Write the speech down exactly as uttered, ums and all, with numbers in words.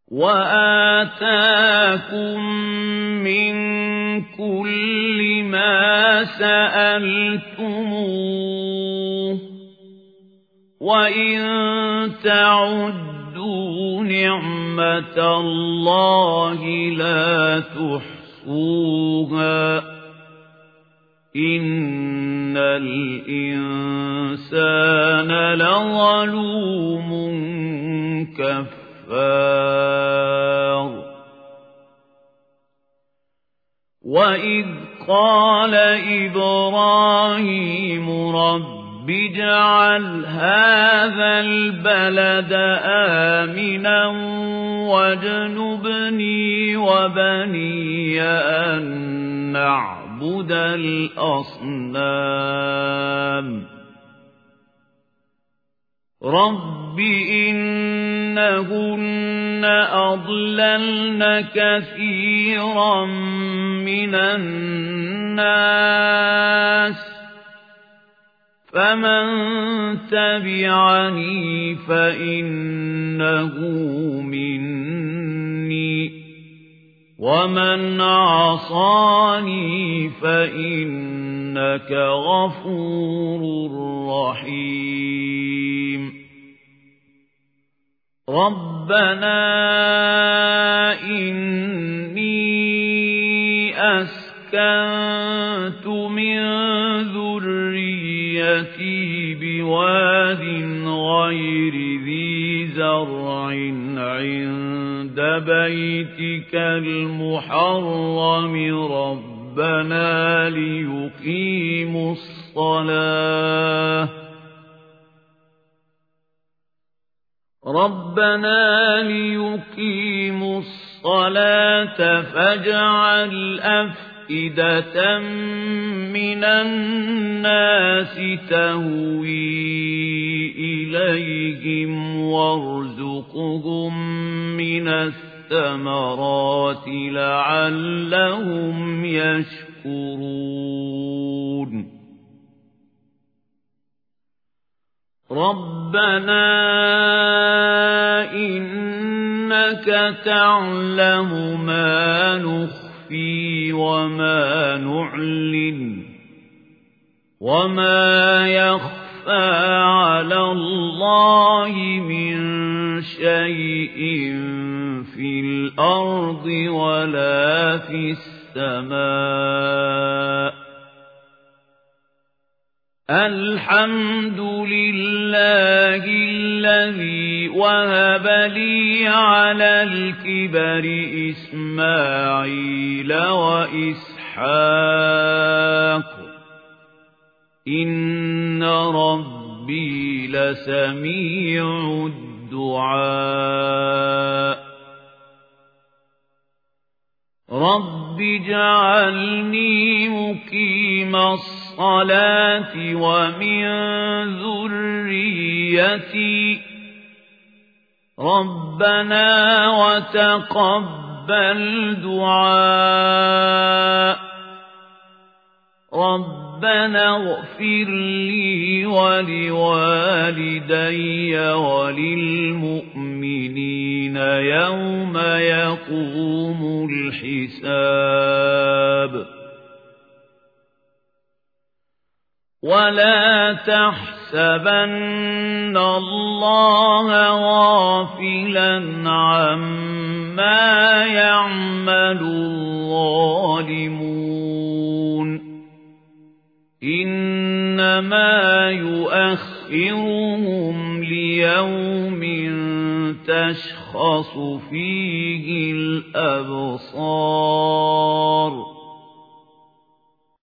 وآتاكم من كل ما سألتموه وإن تعدوا نعمة الله لا تحصوها إن الإنسان لظلوم كفار وإذ قال إبراهيم رب اجعل هذا البلد آمنا واجنبني وبني أن نعبد الأصنام رب إنهن أضللن كثيرا من الناس فمن تبعني فإنه مني ومن عصاني فإنك غفور رحيم ربنا إني أسكنت من ذريتي بواد غير ذي زرع عند بيتك المحرم ربنا ليقيموا الصلاة ربنا ليقيموا الصلاة فاجعل أفئدة من الناس تهوي إليهم وارزقهم من الثمرات لعلهم يشكرون ربنا إنك تعلم ما نخفي وما نعلن وما يخفى على الله من شيء في الأرض ولا في السماء الحمد لله الذي وهب لي على الكبر إسماعيل وإسحاق إن ربي لسميع الدعاء رب اجعلني مقيم الصلاة ومن ذريتي ربنا وتقبل دعاء ربنا اغفر لي ولوالدي وللمؤمنين يوم يقوم الحساب ولا تحسبن الله غافلا عما يعمل الظالمون إنما يؤخرهم ليوم تشخص فيه الأبصار